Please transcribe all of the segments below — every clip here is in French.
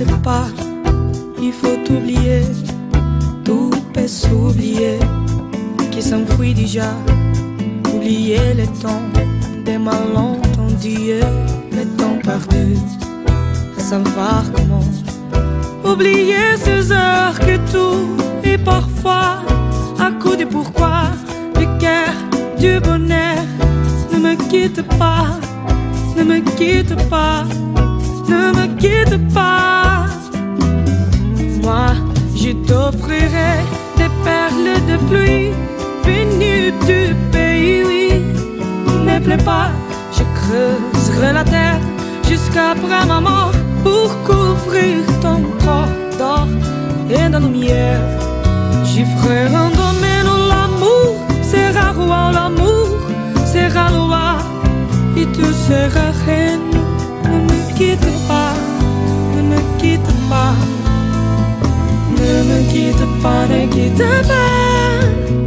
quitte pas, il faut oublier, tout peut s'oublier, qui s'enfuit déjà. Oublier le temps des malentendus, le temps perdu, à savoir comment. Oublier ces heures que tout est parfois à coup de pourquoi, du cœur, du bonheur. Ne me quitte pas, ne me quitte pas, ne me quitte pas. Moi, je t'offrirai des perles de pluie venues du pays, oui. Ne plaît pas, je creuserai la terre jusqu'après ma mort pour couvrir ton corps d'or et de lumière. J'y ferai un domaine où l'amour sera roi, l'amour sera loi, et tu seras reine. Ne me quitte pas, ne me quitte pas, ne me quitte pas, ne quitte pas.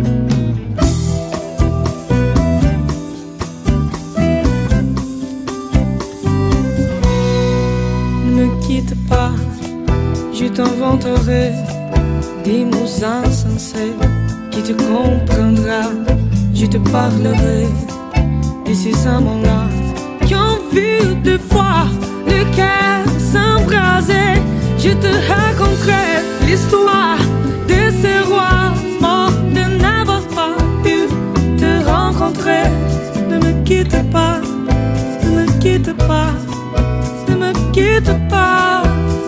Ne me quitte pas, je t'inventerai des mots insensés qui te comprendra. Je te parlerai de ces amants-là qui ont vu deux fois le cœur s'embraser. Je te raconterai l'histoire de ces rois morts de n'avoir pas pu te rencontrer. Ne me quitte pas, ne me quitte pas, ne me quitte pas.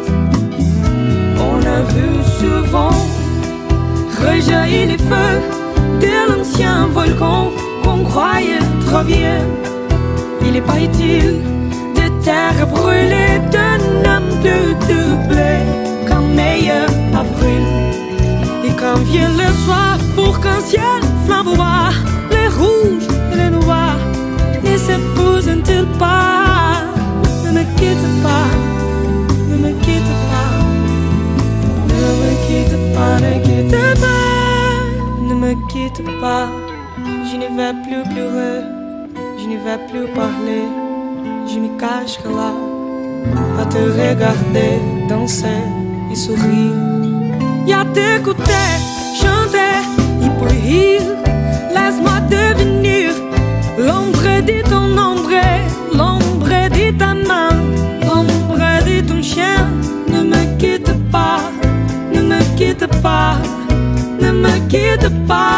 On a vu souvent rejaillir les feux de l'ancien volcan qu'on croyait trop bien. Il n'est pas utile de terre brûlée, d'un homme plus doublé qu'un meilleur avril. Et quand vient le soir pour qu'un ciel flamboie, les rouges et les noirs ne s'épousent-ils pas? Ne me quitte pas, ne me quitte pas, ne me quitte pas, ne quitte pas, ne me quitte pas. Je ne vais plus pleurer, je ne vais plus parler, je me cacherai là à te regarder danser et sourire, et à t'écouter chanter et pour rire. Laisse-moi devenir l'ombre de ton ombre, l'ombre de ta main, l'ombre de ton chien. Ne me quitte pas, ne me quitte pas, ne me quitte pas.